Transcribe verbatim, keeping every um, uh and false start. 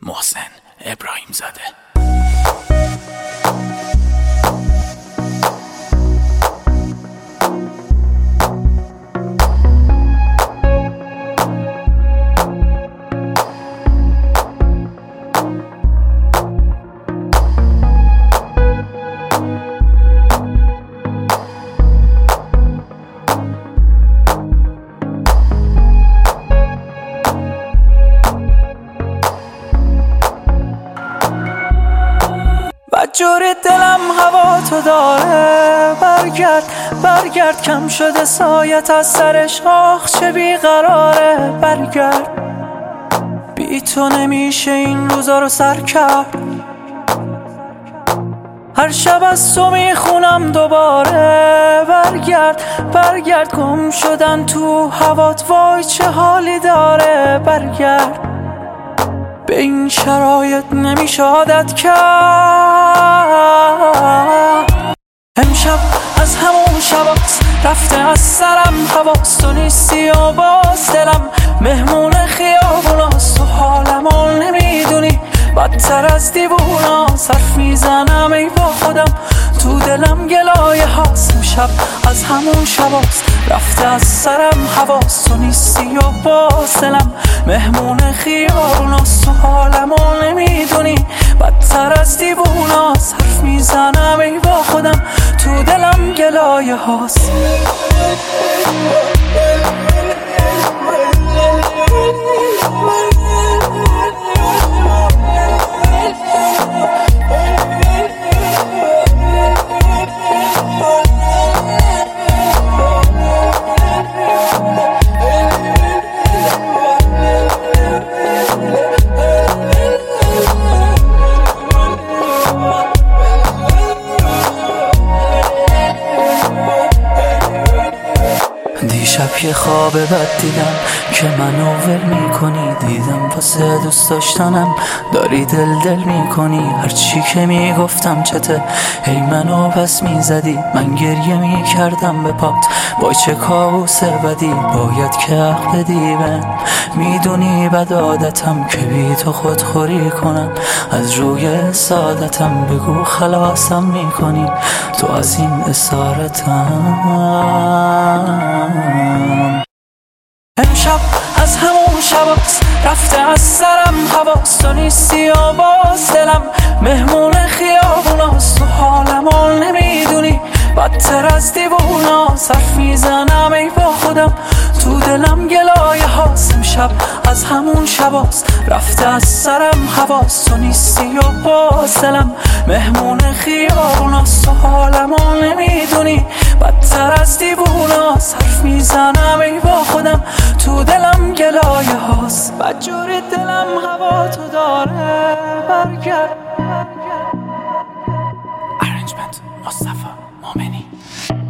محسن ابراهیم زاده. جوری دلم هوا تو داره، برگرد برگرد کم شده سایت از سرش، آخ چه بیقراره. برگرد بی تو نمیشه این روزا رو سر کرد، هر شب از تو میخونم دوباره. برگرد برگرد گم شدن تو هوات، وای چه حالی داره. برگرد به این شرایط نمیشه عادت کرد. امشب از همون شباست رفته از سرم حواس، تو نیستی و باز دلم مهمون خیابوناست. تو حالمو نمیدونی بدتر از دیووناست، حرف میزنم ای با خودم تو دلم گلایه هاست. امشب از همون شباست رفته از سرم حواس، تو نیستی و باز دلم مهمون خیابوناست. تو حالمو نمیدونی بدتر از دیووناست، حرف میزنم ای با خودم تو دلم گلایه هاست. دیشب یه خواب بد دیدم که منو ول میکنی، دیدم واسه دوست داشتنم داری دل دل میکنی. هرچی که میگفتم چته هی منو پس میزدی، من گریه میکردم به پات وای چه کابوس بدی. باید که حق بدی من، میدونی بد عادتم که بی تو خودخوری کنم. از روی سعادتم بگو خلاصم میکنی تو از این اسارتم. امشب از همون شباست رفته از سرم حواس، تو نیستی و باز دلم مهمون خیابوناست. تو حالمو نمیدونی بدتر از دیووناست، حرف میزنم ای با خودم تو دلم گلایه هاست. امشب از همون شباست رفته از سرم حواس، تو نیستی و باز دلم مهمون خیابوناست. تو حالمو نمیدونی بدتر از دیووناست، حرف میزنم ای با خودم تو دلم گلایه هاست. بدجوری دلم هوا تو داره. برگرد. ارنجمنت مصطفی مومنی.